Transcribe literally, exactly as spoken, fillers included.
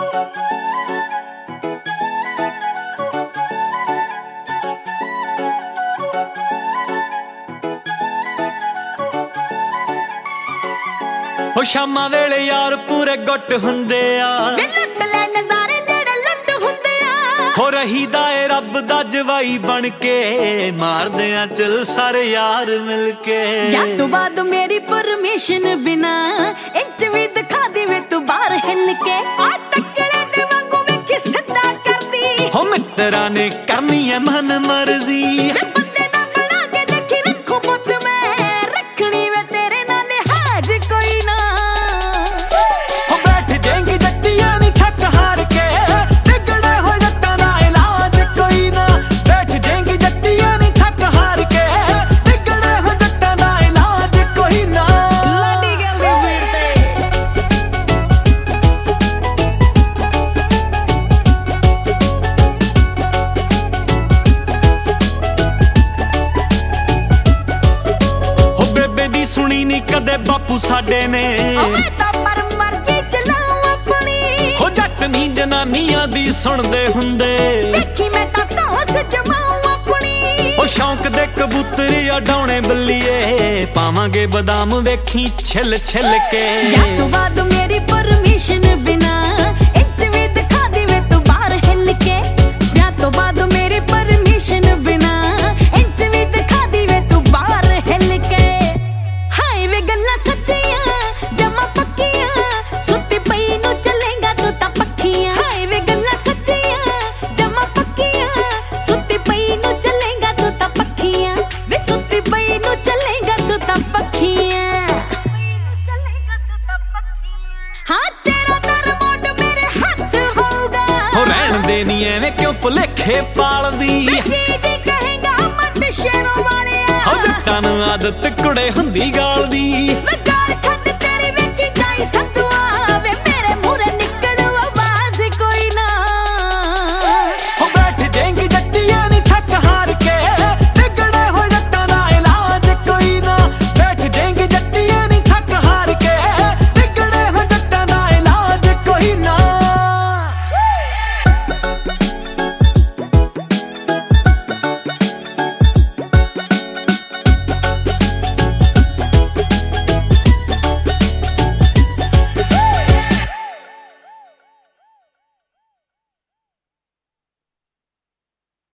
हो शामा वेले यार पूरे गुट हुंदे आ वे लुट ले नज़ारे जेड़े लुट हुंदे आ हो रही दाए रब दा जवाई बन के मार दे आ चल सारे यार मिलके या तो बाद मेरी परमिशन बिना इंच भी दिखा दी वे तू बाहर हिल के आ तकड़े दे वांगू वेखी सिद्धा कर दी हो मित्रा ने करनी है मन मर्जी वे बंदे दा बना के देखी रखो पुत मैं रखनी वे तेरे नाल हाज कोई ना हो बैठ जाएंगी जट्टियां नी थक हार के बिगड़े हो जट्टां दा इलाज कोई ना बैठ जाएंगी जट्टियां नी थक हार के बिगड़े हो जट्टां दा इलाज कोई ना लाडी गल दी भीड़ ते हो बेबे दी सुनी नी कदे बापू साडे ने मैं तां पर मर्जी चलाऊं अपनी हो जट नी जनानियां दी सुनदे हुंदे देखी मैं तां धौंस जमाऊं अपनी ओ शौक दे कबूतरी अडाउने बल्लीए पावांगे बादाम वेखी छिल छिल के या तो बाद मेरी परमिशन बिना इंच भी दिखा दी वे तू बाहर हिल के या तो बाद मेरी परमिशन बिना इंच भी दिखा दी वे तू बाहर हिल के हाय वे गल्लां सच्चियां जमा पक्कियां सुत्ती पई नू चलेगा तू तां पक्खियां हाय वे गल्लां सच्चियां जमा पक्कियां सुत्ती पई नू चलेगा तू तां पक्खियां वे सुत्ती पई नू चलेगा तू तां पक्खियां हाँ तेरा दर मोड मेरे हाथ होगा हो रहन दे नी एवें क्यों भुलेखे पालदी जी जी कहेगा मत शेरों वालिया हो जट्टां नूं आदत कुड़े हुंदी गाल दी वे